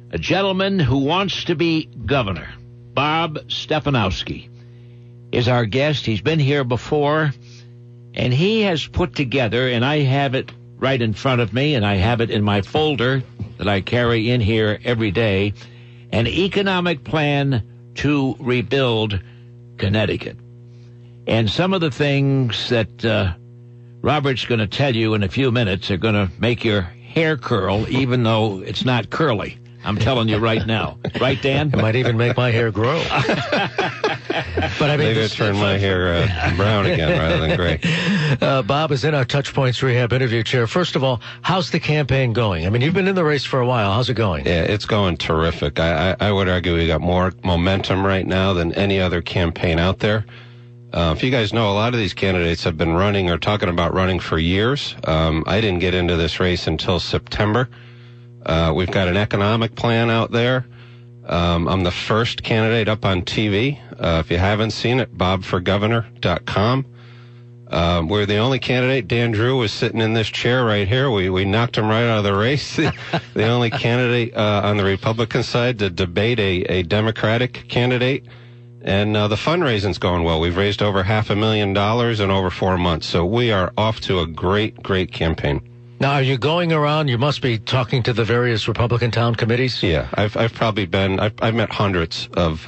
a gentleman who wants to be governor. Bob Stefanowski is our guest. He's been here before, and he has put together, and I have it right in front of me, and I have it in my folder that I carry in here every day, an economic plan to rebuild Connecticut. And some of the things that Robert's going to tell you in a few minutes are going to make your hair curl, even though it's not curly. I'm telling you right now. Right, Dan? It might even make my hair grow. But I mean, maybe turn my hair brown again rather than gray. Bob is in our Touchpoints Rehab interview chair. First of all, how's the campaign going? I mean, you've been in the race for a while. How's it going? Yeah, it's going terrific. I would argue we got more momentum right now than any other campaign out there. If you guys know, a lot of these candidates have been running or talking about running for years. I didn't get into this race until September. We've got an economic plan out there. I'm the first candidate up on TV. If you haven't seen it, bobforgovernor.com. We're the only candidate. Dan Drew was sitting in this chair right here. We knocked him right out of the race. The only candidate on the Republican side to debate a Democratic candidate. And the fundraising's going well. We've raised over $500,000 in over 4 months. So we are off to a great, great campaign. Now, are you going around? You must be talking to the various Republican town committees. Yeah, I've probably been. I've met hundreds of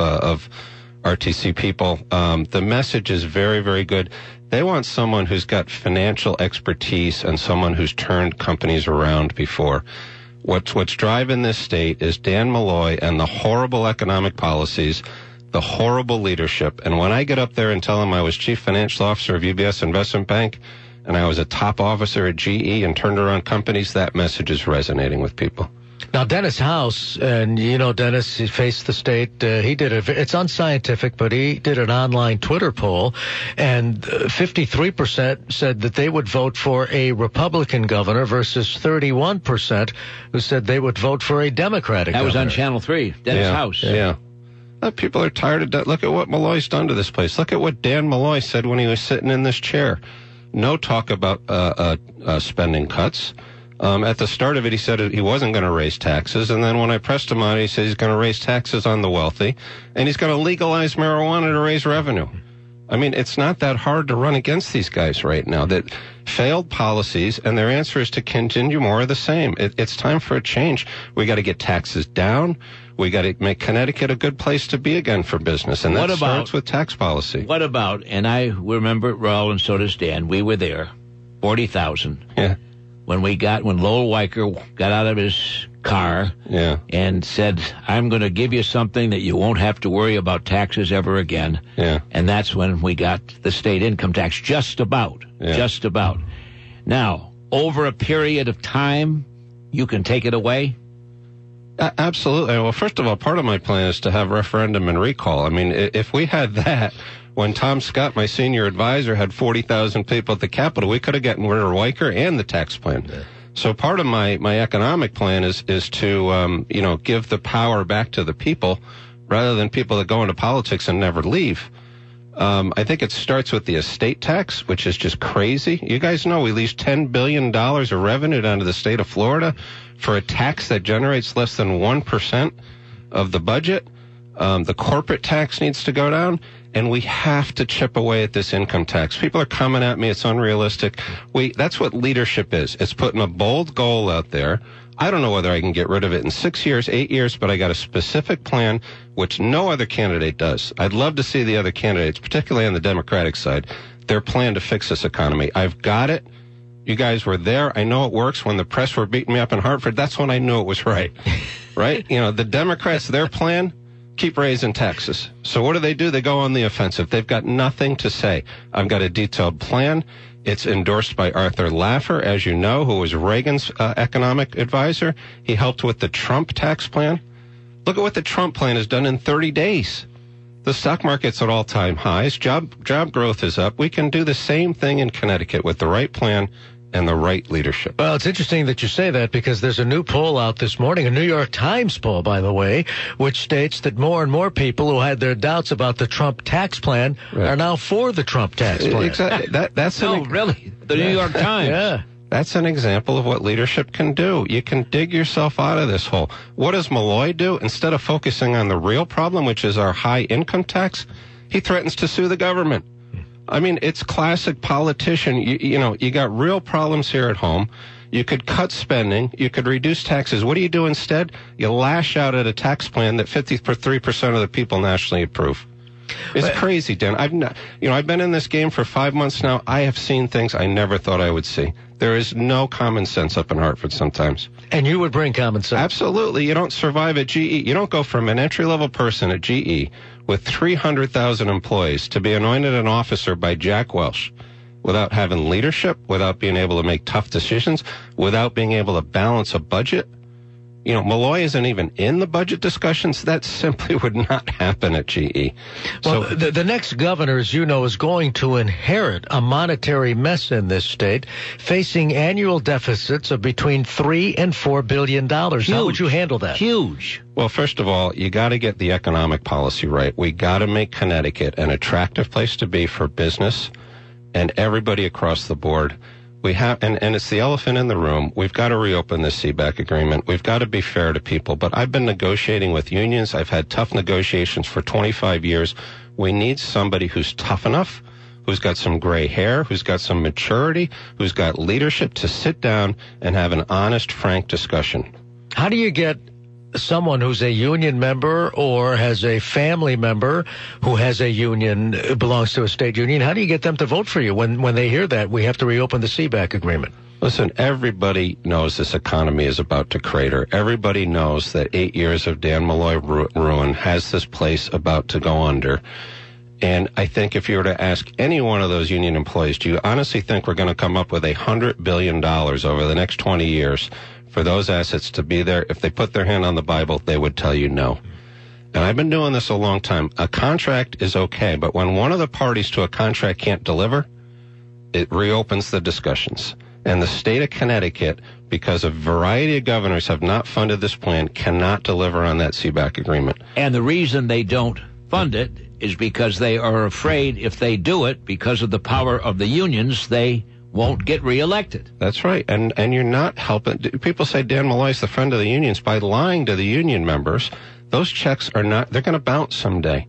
RTC people. The message is very, very good. They want someone who's got financial expertise and someone who's turned companies around before. What's driving this state is Dan Malloy and the horrible economic policies, the horrible leadership. And when I get up there and tell them I was chief financial officer of UBS Investment Bank, and I was a top officer at GE and turned around companies, that message is resonating with people. Now, Dennis House, and you know Dennis, he faced the state. He did it's unscientific, but he did an online Twitter poll, and 53% said that they would vote for a Republican governor versus 31% who said they would vote for a Democratic governor. That was on Channel 3, Dennis House. Yeah. People are tired of that. Look at what Malloy's done to this place. Look at what Dan Malloy said when he was sitting in this chair. No talk about spending cuts. At the start of it, he said he wasn't going to raise taxes. And then when I pressed him on it, he said he's going to raise taxes on the wealthy. And he's going to legalize marijuana to raise revenue. I mean, it's not that hard to run against these guys right now. That failed policies, and their answer is to continue more of the same. It's time for a change. We got to get taxes down. We got to make Connecticut a good place to be again for business, and that starts with tax policy. What about, and I remember it well, and so does Dan, we were there, 40,000. Yeah. When Lowell Weicker got out of his car and said, I'm going to give you something that you won't have to worry about taxes ever again. Yeah. And that's when we got the state income tax, just about. Now, over a period of time, you can take it away? Absolutely. Well, first of all, part of my plan is to have referendum and recall. I mean, if we had that, when Tom Scott, my senior advisor, had 40,000 people at the Capitol, we could have gotten rid of Weicker and the tax plan. Yeah. So part of my economic plan is to, give the power back to the people rather than people that go into politics and never leave. I think it starts with the estate tax, which is just crazy. You guys know we lease $10 billion of revenue down to the state of Florida for a tax that generates less than 1% of the budget. The corporate tax needs to go down, and we have to chip away at this income tax. People are coming at me. It's unrealistic. That's what leadership is. It's putting a bold goal out there. I don't know whether I can get rid of it in 6 years, 8 years, but I got a specific plan which no other candidate does. I'd love to see the other candidates, particularly on the Democratic side, their plan to fix this economy. I've got it. You guys were there. I know it works. When the press were beating me up in Hartford, that's when I knew it was right. Right? The Democrats, their plan, keep raising taxes. So what do? They go on the offensive. They've got nothing to say. I've got a detailed plan. It's endorsed by Arthur Laffer, as you know, who was Reagan's economic advisor. He helped with the Trump tax plan. Look at what the Trump plan has done in 30 days. The stock market's at all-time highs. Job growth is up. We can do the same thing in Connecticut with the right plan and the right leadership. Well, it's interesting that you say that because there's a new poll out this morning, a New York Times poll, by the way, which states that more and more people who had their doubts about the Trump tax plan are now for the Trump tax plan. Exactly. That's really? The New York Times? Yeah. That's an example of what leadership can do. You can dig yourself out of this hole. What does Malloy do? Instead of focusing on the real problem, which is our high income tax, he threatens to sue the government. I mean, it's classic politician. You got real problems here at home. You could cut spending. You could reduce taxes. What do you do instead? You lash out at a tax plan that 53% of the people nationally approve. It's crazy, Dan. I've been in this game for 5 months now. I have seen things I never thought I would see. There is no common sense up in Hartford sometimes. And you would bring common sense. Absolutely. You don't survive at GE. You don't go from an entry-level person at GE with 300,000 employees to be anointed an officer by Jack Welch without having leadership, without being able to make tough decisions, without being able to balance a budget. Malloy isn't even in the budget discussions. That simply would not happen at GE. Well, the next governor, as you know, is going to inherit a monetary mess in this state, facing annual deficits of between $3 and $4 billion. Huge. How would you handle that? Huge. Well, first of all, you got to get the economic policy right. We got to make Connecticut an attractive place to be for business and everybody across the board. We have, and it's the elephant in the room. We've got to reopen this CBAC agreement. We've got to be fair to people. But I've been negotiating with unions. I've had tough negotiations for 25 years. We need somebody who's tough enough, who's got some gray hair, who's got some maturity, who's got leadership to sit down and have an honest, frank discussion. How do you get someone who's a union member or has a family member who has a union, belongs to a state union? How do you get them to vote for you when they hear that we have to reopen the CBAC agreement? Listen, everybody knows this economy is about to crater. Everybody knows that 8 years of Dan Malloy ruin has this place about to go under. And I think if you were to ask any one of those union employees, do you honestly think we're going to come up with $100 billion over the next 20 years for those assets to be there? If they put their hand on the Bible, they would tell you no. And I've been doing this a long time. A contract is okay, but when one of the parties to a contract can't deliver, it reopens the discussions. And the state of Connecticut, because a variety of governors have not funded this plan, cannot deliver on that CBAC agreement. And the reason they don't fund it is because they are afraid if they do it, because of the power of the unions, they won't get reelected. That's right. And you're not helping. People say Dan Malloy's the friend of the unions. By lying to the union members, those checks are not, they're going to bounce someday.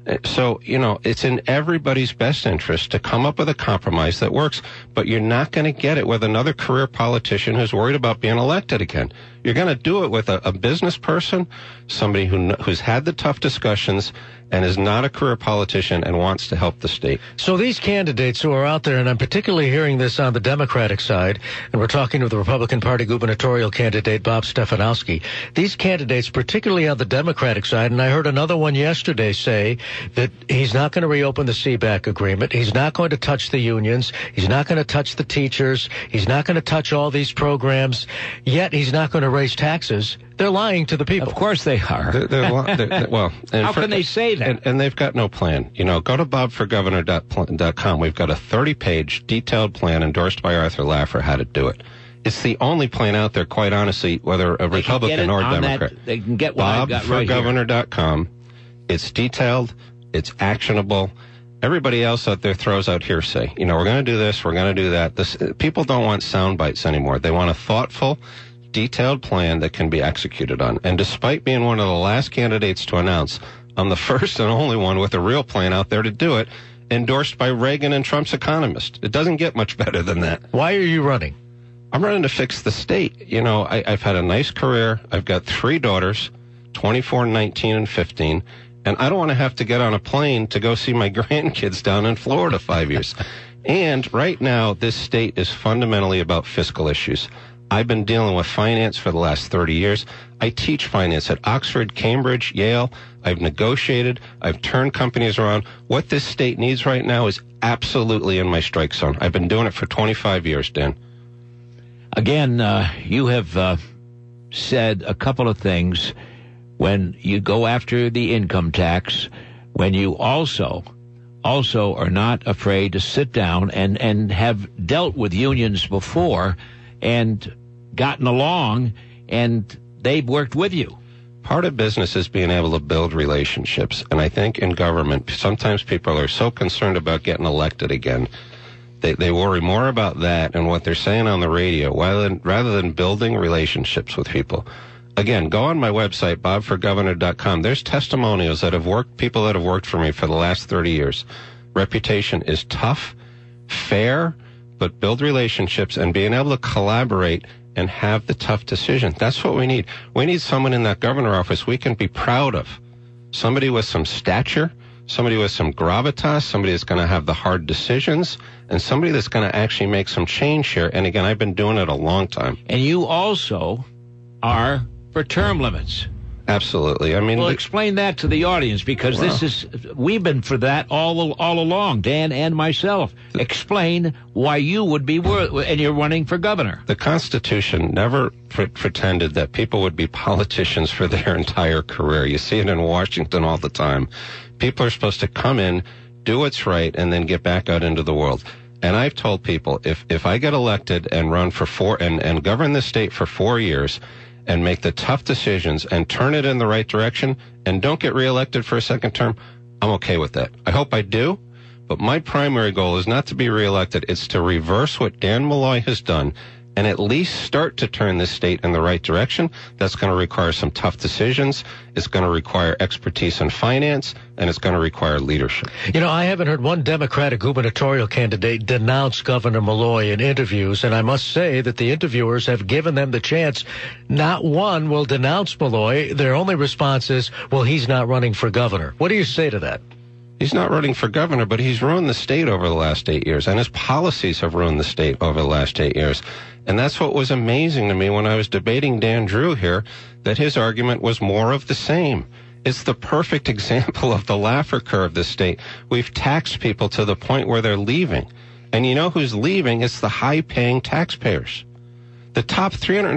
So, it's in everybody's best interest to come up with a compromise that works, but you're not going to get it with another career politician who's worried about being elected again. You're going to do it with a business person, somebody who's had the tough discussions and is not a career politician and wants to help the state. So these candidates who are out there, and I'm particularly hearing this on the Democratic side, and we're talking to the Republican Party gubernatorial candidate, Bob Stefanowski. These candidates, particularly on the Democratic side, and I heard another one yesterday say that he's not going to reopen the CBAC agreement. He's not going to touch the unions. He's not going to touch the teachers. He's not going to touch all these programs. Yet he's not going to raise taxes. They're lying to the people. Of course they are. Well, how can they say that? And they've got no plan. Go to bobforgovernor.com. We've got a 30-page detailed plan endorsed by Arthur Laffer how to do it. It's the only plan out there, quite honestly, whether a Republican or Democrat. They can get what I've got right here. bobforgovernor.com. It's detailed. It's actionable. Everybody else out there throws out hearsay. We're going to do this. We're going to do that. People don't want sound bites anymore. They want a thoughtful, detailed plan that can be executed on. And despite being one of the last candidates to announce, I'm the first and only one with a real plan out there to do it, endorsed by Reagan and Trump's economist. It doesn't get much better than that. Why are you running? I'm running to fix the state. I've had a nice career. I've got 3 daughters, 24, 19, and 15. And I don't want to have to get on a plane to go see my grandkids down in Florida 5 years. And right now, this state is fundamentally about fiscal issues. I've been dealing with finance for the last 30 years. I teach finance at Oxford, Cambridge, Yale. I've negotiated. I've turned companies around. What this state needs right now is absolutely in my strike zone. I've been doing it for 25 years, Dan. Again, you have said a couple of things. When you go after the income tax, when you also are not afraid to sit down and have dealt with unions before and gotten along, and they've worked with you. Part of business is being able to build relationships. And I think in government, sometimes people are so concerned about getting elected again They worry more about that and what they're saying on the radio rather than building relationships with people. Again, go on my website, bobforgovernor.com. There's testimonials that have worked, people that have worked for me for the last 30 years. Reputation is tough, fair, but build relationships and being able to collaborate and have the tough decision. That's what we need. We need someone in that governor office we can be proud of. Somebody with some stature, somebody with some gravitas, somebody that's going to have the hard decisions, and somebody that's going to actually make some change here. And again, I've been doing it a long time. And you also are for term limits. Absolutely. I mean, well, explain that to the audience, because we've been for that all along, Dan and myself. Explain why you would be and you're running for governor. The Constitution never pretended that people would be politicians for their entire career. You see it in Washington all the time. People are supposed to come in, do what's right, and then get back out into the world. And I've told people, if I get elected and run for and govern the state for 4 years, and make the tough decisions and turn it in the right direction and don't get reelected for a second term, I'm okay with that. I hope I do, but my primary goal is not to be reelected. It's to reverse what Dan Malloy has done and at least start to turn this state in the right direction. That's going to require some tough decisions. It's going to require expertise in finance, and it's going to require leadership. You know, I haven't heard one Democratic gubernatorial candidate denounce Governor Malloy in interviews, and I must say that the interviewers have given them the chance. Not one will denounce Malloy. Their only response is, well, he's not running for governor. What do you say to that? He's not running for governor, but he's ruined the state over the last 8 years, and his policies have ruined the state over the last 8 years. And that's what was amazing to me when I was debating Dan Drew here, that his argument was more of the same. It's the perfect example of the Laffer curve, this state. We've taxed people to the point where they're leaving. And you know who's leaving? It's the high-paying taxpayers. The top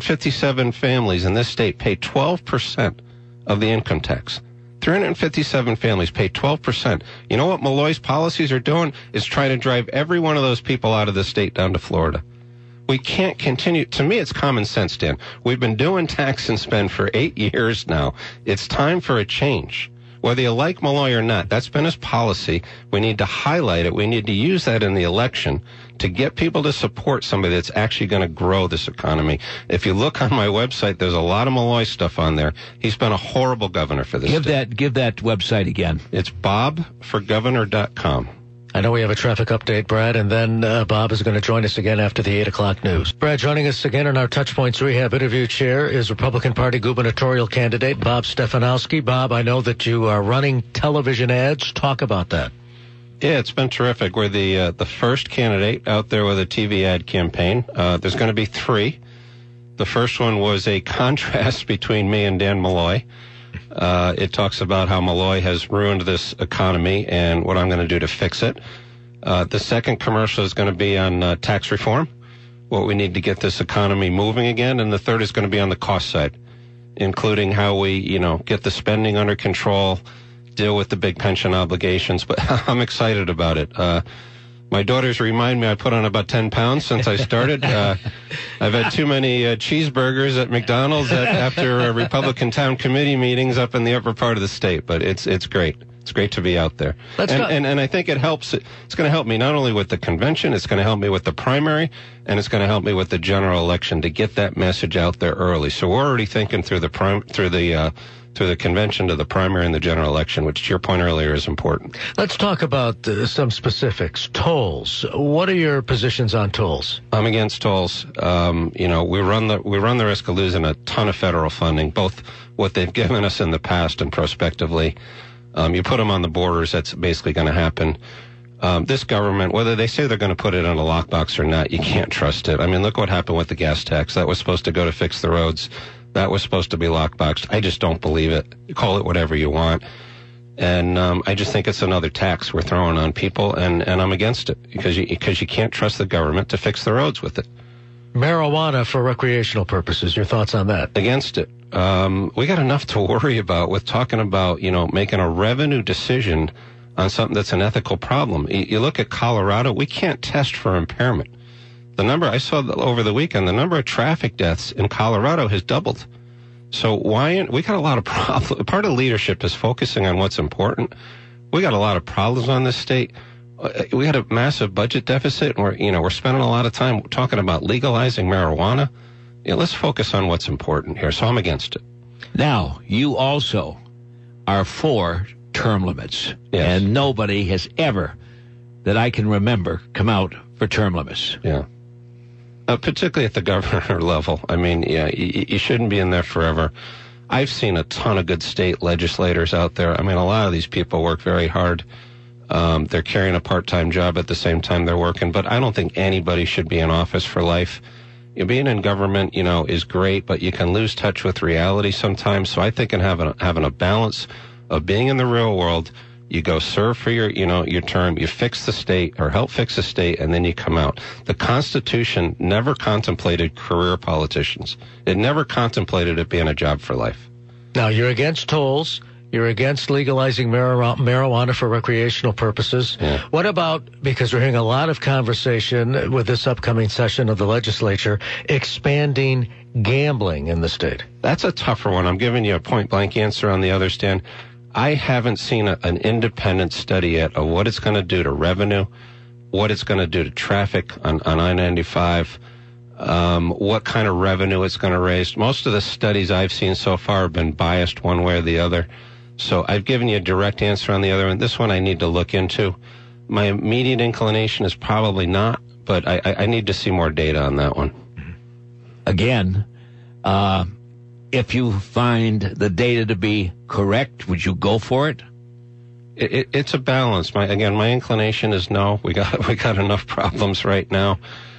357 families in this state pay 12% of the income tax. 357 families pay 12%. You know what Malloy's policies are doing? Is trying to drive every one of those people out of the state down to Florida. We can't continue. To me, it's common sense, Dan. We've been doing tax and spend for 8 years now. It's time for a change. Whether you like Malloy or not, that's been his policy. We need to highlight it. We need to use that in the election to get people to support somebody that's actually going to grow this economy. If you look on my website, there's a lot of Malloy stuff on there. He's been a horrible governor for this state. Give that website again. It's bobforgovernor.com. I know we have a traffic update, Brad, and then Bob is going to join us again after the 8 o'clock news. Brad, joining us again in our Touchpoints Rehab interview chair is Republican Party gubernatorial candidate Bob Stefanowski. Bob, I know that you are running television ads. Talk about that. Yeah, it's been terrific. We're the first candidate out there with a TV ad campaign. There's going to be 3. The first one was a contrast between me and Dan Malloy. It talks about how Malloy has ruined this economy and what I'm going to do to fix it. The second commercial is going to be on tax reform, what we need to get this economy moving again. And the third is going to be on the cost side, including how we, get the spending under control, deal with the big pension obligations. But I'm excited about it. My daughters remind me I put on about 10 pounds since I started. I've had too many cheeseburgers at McDonald's after Republican town committee meetings up in the upper part of the state. But it's great. It's great to be out there. And I think it helps. It's going to help me not only with the convention, it's going to help me with the primary, and it's going to help me with the general election to get that message out there early. So we're already thinking through the convention to the primary and the general election, which to your point earlier is important. Let's talk about some specifics. Tolls. What are your positions on tolls? I'm against tolls. We run the risk of losing a ton of federal funding, both what they've given us in the past and prospectively. You put them on the borders, that's basically going to happen. This government, whether they say they're going to put it in a lockbox or not, you can't trust it. I mean, look what happened with the gas tax. That was supposed to go to fix the roads. That was supposed to be lockboxed. I just don't believe it. Call it whatever you want. And I just think it's another tax we're throwing on people, and I'm against it because you can't trust the government to fix the roads with it. Marijuana for recreational purposes. Your thoughts on that? Against it. We got enough to worry about with talking about, making a revenue decision on something that's an ethical problem. You look at Colorado, we can't test for impairment. The number I saw over the weekend, the number of traffic deaths in Colorado has doubled. So we got a lot of problems. Part of leadership is focusing on what's important. We got a lot of problems on this state. We had a massive budget deficit, and we're spending a lot of time talking about legalizing marijuana. Let's focus on what's important here. So I'm against it. Now, you also are for term limits. Yes. And nobody has ever, that I can remember, come out for term limits. Yeah. Particularly at the governor level. I mean, you shouldn't be in there forever. I've seen a ton of good state legislators out there. I mean, a lot of these people work very hard. They're carrying a part-time job at the same time they're working, but I don't think anybody should be in office for life. Being in government, is great, but you can lose touch with reality sometimes. So I think in having a balance of being in the real world, you go serve for your term, you fix the state or help fix the state, and then you come out. The Constitution never contemplated career politicians. It never contemplated it being a job for life. Now, you're against tolls. You're against legalizing marijuana for recreational purposes. Yeah. What about, because we're hearing a lot of conversation with this upcoming session of the legislature, expanding gambling in the state? That's a tougher one. I'm giving you a point-blank answer on the other stand. I haven't seen an independent study yet of what it's going to do to revenue, what it's going to do to traffic on I-95, what kind of revenue it's going to raise. Most of the studies I've seen so far have been biased one way or the other. So I've given you a direct answer on the other one. This one I need to look into. My immediate inclination is probably not, but I need to see more data on that one. Again, if you find the data to be correct, would you go for it? It's a balance. My inclination is no. We got enough problems right now.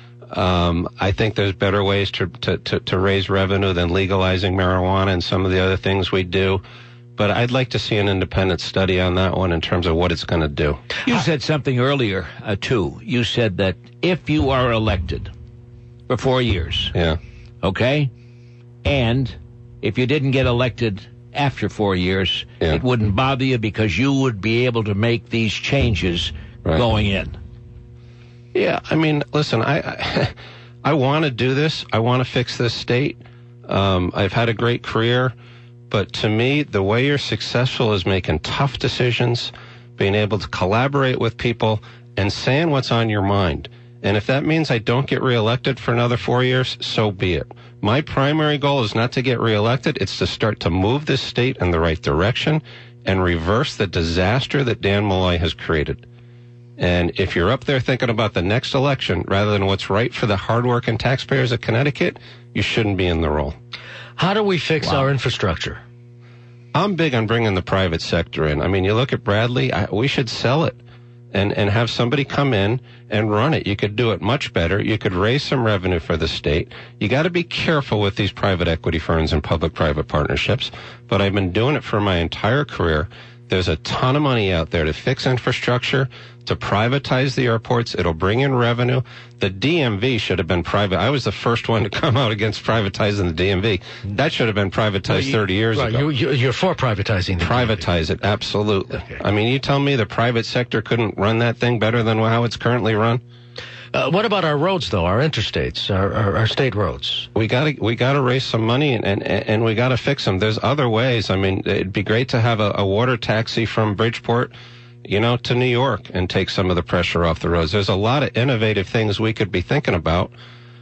I think there's better ways to raise revenue than legalizing marijuana and some of the other things we do. But I'd like to see an independent study on that one in terms of what it's going to do. You said something earlier, too. You said that if you are elected for 4 years, yeah, okay, and if you didn't get elected after 4 years, yeah, it wouldn't bother you because you would be able to make these changes going in. Yeah, I mean, listen, I want to do this. I want to fix this state. I've had a great career. But to me, the way you're successful is making tough decisions, being able to collaborate with people, and saying what's on your mind. And if that means I don't get reelected for another 4 years, so be it. My primary goal is not to get reelected. It's to start to move this state in the right direction and reverse the disaster that Dan Malloy has created. And if you're up there thinking about the next election rather than what's right for the hardworking taxpayers of Connecticut, you shouldn't be in the role. How do we fix our infrastructure? I'm big on bringing the private sector in. I mean, you look at Bradley, we should sell it and have somebody come in and run it. You could do it much better. You could raise some revenue for the state. You got to be careful with these private equity firms and public-private partnerships. But I've been doing it for my entire career. There's a ton of money out there to fix infrastructure, to privatize the airports. It'll bring in revenue. The DMV should have been private. I was the first one to come out against privatizing the DMV. That should have been privatized 30 years ago. You're for privatizing the Privatize DMV. it, absolutely. Okay. I mean, you tell me the private sector couldn't run that thing better than how it's currently run? What about our roads, though? Our interstates, our state roads? We gotta raise some money and we gotta fix them. There's other ways. I mean, it'd be great to have a water taxi from Bridgeport, to New York and take some of the pressure off the roads. There's a lot of innovative things we could be thinking about.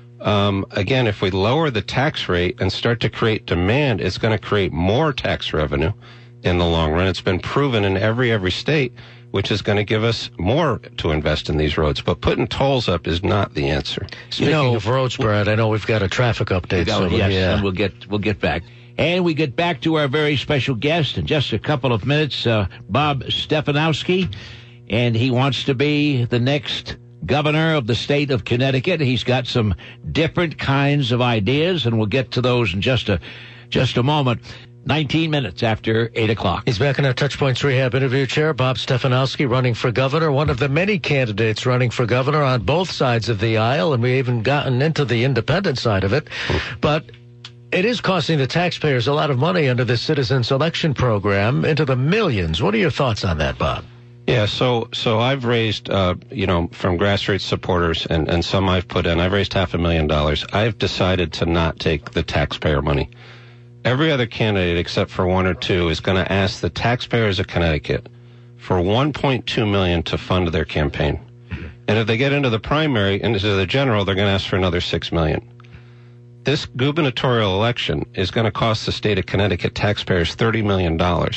Again, if we lower the tax rate and start to create demand, it's going to create more tax revenue in the long run. It's been proven in every state, which is going to give us more to invest in these roads. But putting tolls up is not the answer. Speaking of roads, Brad, I know we've got a traffic update. And we'll get back. And we get back to our very special guest in just a couple of minutes, Bob Stefanowski, and he wants to be the next governor of the state of Connecticut. He's got some different kinds of ideas, and we'll get to those in just a moment. 19 minutes after 8 o'clock. He's back in our Touchpoints Rehab interview chair. Bob Stefanowski running for governor, one of the many candidates running for governor on both sides of the aisle, and we even gotten into the independent side of it. But it is costing the taxpayers a lot of money under this citizen selection program, into the millions. What are your thoughts on that, Bob? Yeah, so I've raised, from grassroots supporters and some I've put in, I've raised $500,000. I've decided to not take the taxpayer money. Every other candidate except for one or two is going to ask the taxpayers of Connecticut for $1.2 million to fund their campaign. And if they get into the primary, into the general, they're going to ask for another $6 million. This gubernatorial election is going to cost the state of Connecticut taxpayers $30 million.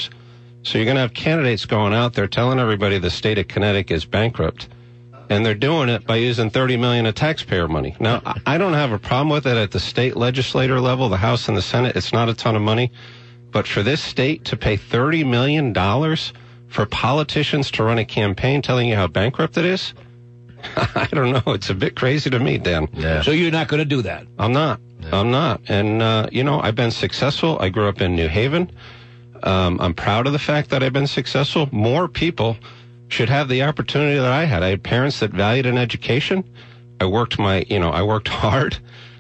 So you're going to have candidates going out there telling everybody the state of Connecticut is bankrupt. And they're doing it by using $30 million of taxpayer money. Now, I don't have a problem with it at the state legislator level, the House and the Senate. It's not a ton of money. But for this state to pay $30 million for politicians to run a campaign telling you how bankrupt it is, I don't know. It's a bit crazy to me, Dan. Yeah. So you're not going to do that? I'm not. Yeah. I'm not. And, I've been successful. I grew up in New Haven. I'm proud of the fact that I've been successful. More people should have the opportunity that I had. I had parents that valued an education. I worked hard.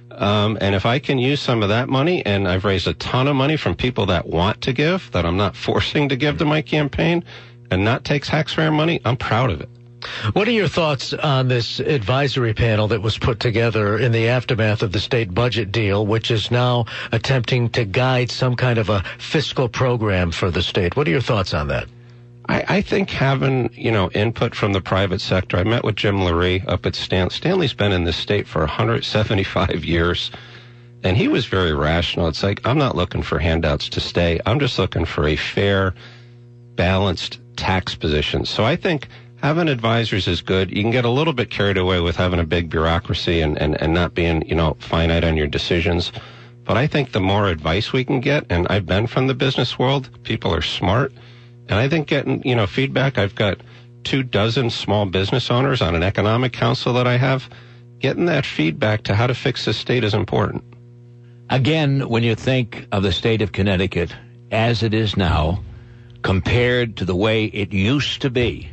And if I can use some of that money, and I've raised a ton of money from people that want to give, that I'm not forcing to give to my campaign, and not take taxpayer money, I'm proud of it. What are your thoughts on this advisory panel that was put together in the aftermath of the state budget deal, which is now attempting to guide some kind of a fiscal program for the state? What are your thoughts on that? I think having, input from the private sector. I met with Jim Lurie up at Stanley's been in this state for 175 years, and he was very rational. It's like, I'm not looking for handouts to stay. I'm just looking for a fair, balanced tax position. So I think having advisors is good. You can get a little bit carried away with having a big bureaucracy and not being, finite on your decisions. But I think the more advice we can get, and I've been from the business world, people are smart. And I think getting, feedback, I've got 24 small business owners on an economic council that I have. Getting that feedback to how to fix the state is important. Again, when you think of the state of Connecticut as it is now, compared to the way it used to be,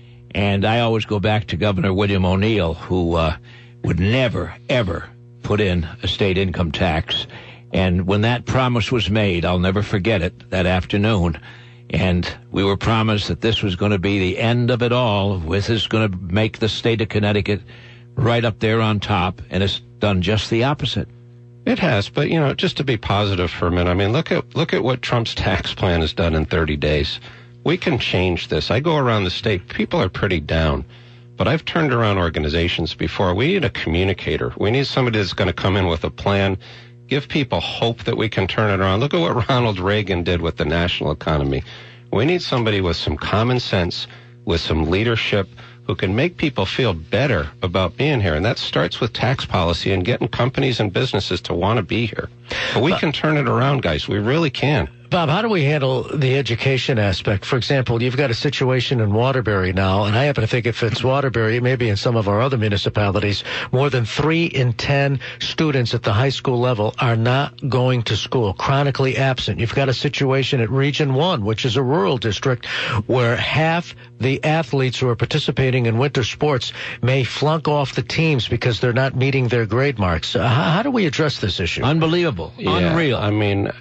and I always go back to Governor William O'Neill, who would never, ever put in a state income tax. And when that promise was made, I'll never forget it, that afternoon. And we were promised that this was going to be the end of it all. This is going to make the state of Connecticut right up there on top, and it's done just the opposite. It has, but, just to be positive for a minute, I mean, look at what Trump's tax plan has done in 30 days. We can change this. I go around the state. People are pretty down, but I've turned around organizations before. We need a communicator. We need somebody that's going to come in with a plan, give people hope that we can turn it around. Look at what Ronald Reagan did with the national economy. We need somebody with some common sense, with some leadership, who can make people feel better about being here. And that starts with tax policy and getting companies and businesses to want to be here. But we can turn it around, guys. We really can. Bob, how do we handle the education aspect? For example, you've got a situation in Waterbury now, and I happen to think if it's Waterbury, maybe in some of our other municipalities, more than 3 in 10 students at the high school level are not going to school, chronically absent. You've got a situation at Region 1, which is a rural district, where half the athletes who are participating in winter sports may flunk off the teams because they're not meeting their grade marks. How do we address this issue? Unbelievable. Yeah, unreal. I mean,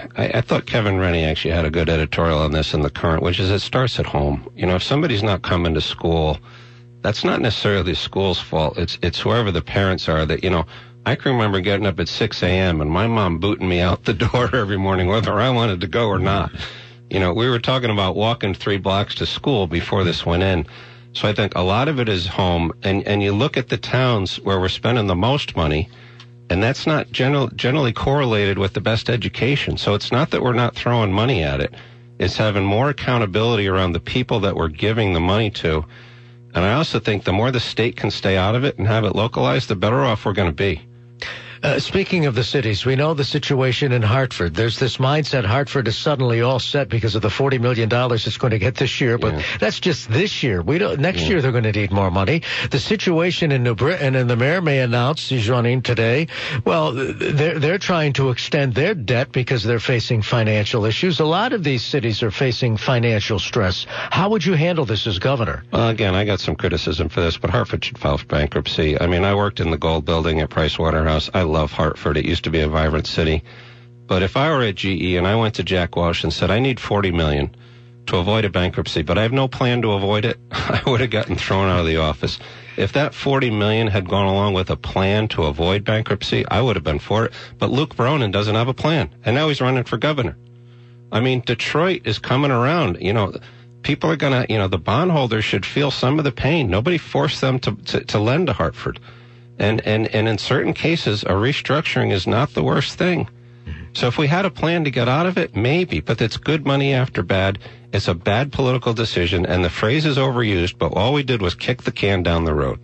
I thought Kevin Rennie actually had a good editorial on this in The Current, which is it starts at home. If somebody's not coming to school, that's not necessarily the school's fault. It's whoever the parents are that, I can remember getting up at 6 a.m. and my mom booting me out the door every morning, whether I wanted to go or not. We were talking about walking 3 blocks to school before this went in. So I think a lot of it is home, and you look at the towns where we're spending the most money, and that's not generally correlated with the best education. So it's not that we're not throwing money at it. It's having more accountability around the people that we're giving the money to. And I also think the more the state can stay out of it and have it localized, the better off we're going to be. Speaking of the cities, we know the situation in Hartford. There's this mindset Hartford is suddenly all set because of the $40 million it's going to get this year, but that's just this year. Next year they're going to need more money. The situation in New Britain, and the mayor may announce he's running today. Well, they're trying to extend their debt because they're facing financial issues. A lot of these cities are facing financial stress. How would you handle this as governor? Well, again, I got some criticism for this, but Hartford should file for bankruptcy. I mean, I worked in the Gold Building at Price Waterhouse. I love Hartford. It used to be a vibrant city. But if I were at GE and I went to Jack Walsh and said, I need $40 million to avoid a bankruptcy, but I have no plan to avoid it, I would have gotten thrown out of the office. If that $40 million had gone along with a plan to avoid bankruptcy, I would have been for it. But Luke Bronin doesn't have a plan, and now he's running for governor. I mean, Detroit is coming around. people are going to, the bondholders should feel some of the pain. Nobody forced them to lend to Hartford. And in certain cases, a restructuring is not the worst thing. So if we had a plan to get out of it, maybe, but it's good money after bad. It's a bad political decision, and the phrase is overused, but all we did was kick the can down the road.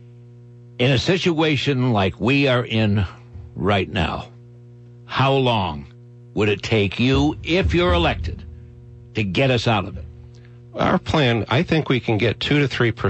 In a situation like we are in right now, how long would it take you, if you're elected, to get us out of it? Our plan, I think we can get 2 to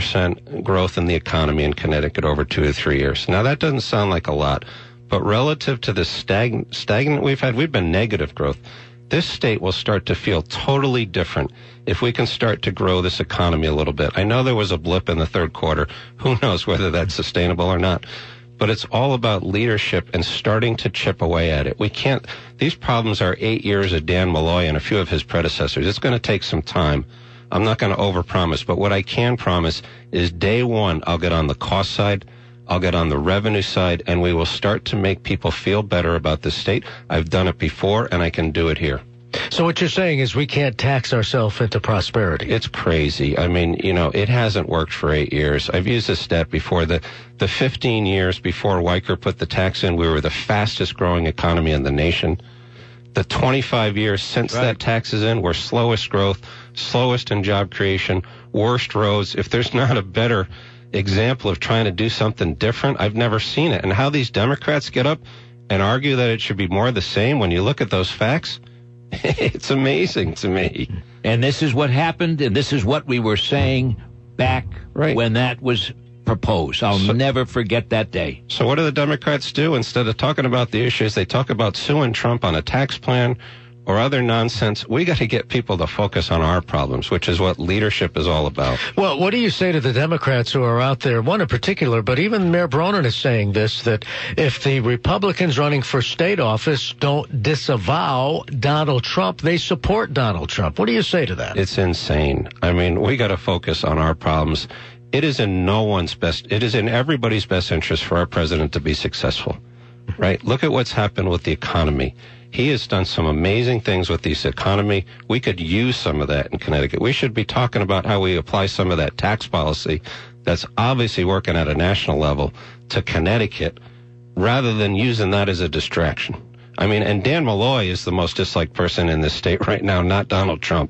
3% growth in the economy in Connecticut over 2 to 3 years. Now, that doesn't sound like a lot, but relative to the stagnant we've had, we've been negative growth. This state will start to feel totally different if we can start to grow this economy a little bit. I know there was a blip in the third quarter. Who knows whether that's sustainable or not? But it's all about leadership and starting to chip away at it. These problems are 8 years of Dan Malloy and a few of his predecessors. It's going to take some time. I'm not going to overpromise, but what I can promise is day one, I'll get on the cost side, I'll get on the revenue side, and we will start to make people feel better about the state. I've done it before, and I can do it here. So what you're saying is we can't tax ourselves into prosperity. It's crazy. I mean, it hasn't worked for 8 years. I've used this stat before. The 15 years before Weicker put the tax in, we were the fastest growing economy in the nation. The 25 years since that tax is in, we're slowest growth, slowest in job creation, worst roads. If there's not a better example of trying to do something different, I've never seen it. And how these Democrats get up and argue that it should be more the same when you look at those facts, it's amazing to me. And this is what happened, and this is what we were saying back when that was proposed. I'll never forget that day. So what do the Democrats do? Instead of talking about the issues, they talk about suing Trump on a tax plan or other nonsense. We got to get people to focus on our problems, which is what leadership is all about. Well, what do you say to the Democrats who are out there, one in particular, but even Mayor Bronin is saying this, that if the Republicans running for state office don't disavow Donald Trump, they support Donald Trump. What do you say to that? It's insane. I mean, we got to focus on our problems. It is in it is in everybody's best interest for our president to be successful, right? Look at what's happened with the economy. He has done some amazing things with this economy. We could use some of that in Connecticut. We should be talking about how we apply some of that tax policy that's obviously working at a national level to Connecticut rather than using that as a distraction. I mean, and Dan Malloy is the most disliked person in this state right now, not Donald Trump.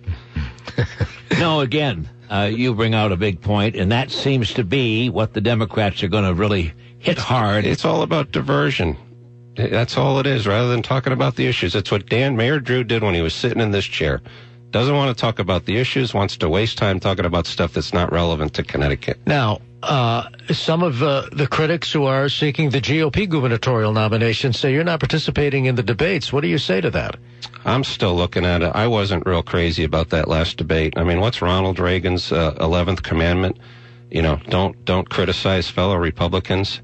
No, again, you bring out a big point, and that seems to be what the Democrats are going to really hit hard. It's all about diversion. That's all it is, rather than talking about the issues. It's what Mayor Drew did when he was sitting in this chair. Doesn't want to talk about the issues, wants to waste time talking about stuff that's not relevant to Connecticut. Now, some of the critics who are seeking the GOP gubernatorial nomination say you're not participating in the debates. What do you say to that? I'm still looking at it. I wasn't real crazy about that last debate. I mean, what's Ronald Reagan's 11th commandment? Don't criticize fellow Republicans.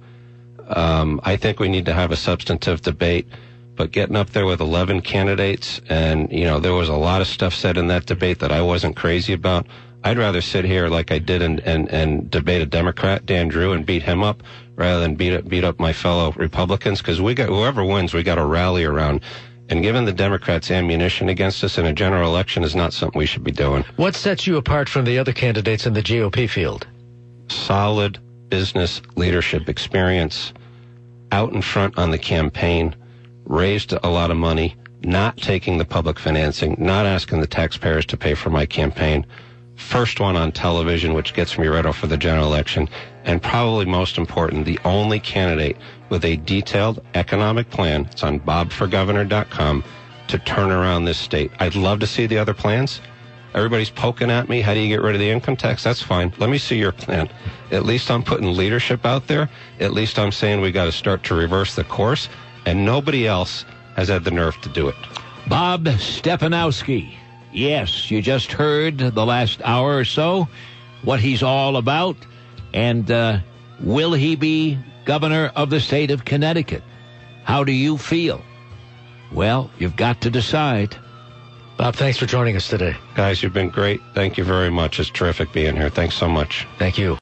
I think we need to have a substantive debate, but getting up there with 11 candidates and, there was a lot of stuff said in that debate that I wasn't crazy about. I'd rather sit here like I did and debate a Democrat, Dan Drew, and beat him up rather than beat up my fellow Republicans, because whoever wins, we got to rally around. And giving the Democrats ammunition against us in a general election is not something we should be doing. What sets you apart from the other candidates in the GOP field? Solid business leadership experience, out in front on the campaign, raised a lot of money, not taking the public financing, not asking the taxpayers to pay for my campaign, first one on television, which gets me right off for the general election, and probably most important, the only candidate with a detailed economic plan, it's on bobforgovernor.com, to turn around this state. I'd love to see the other plans. Everybody's poking at me. How do you get rid of the income tax? That's fine. Let me see your plan. At least I'm putting leadership out there. At least I'm saying we got to start to reverse the course, and nobody else has had the nerve to do it. Bob Stefanowski. Yes, you just heard the last hour or so what he's all about. And will he be governor of the state of Connecticut? How do you feel? Well, you've got to decide. Bob, thanks for joining us today. Guys, you've been great. Thank you very much. It's terrific being here. Thanks so much. Thank you.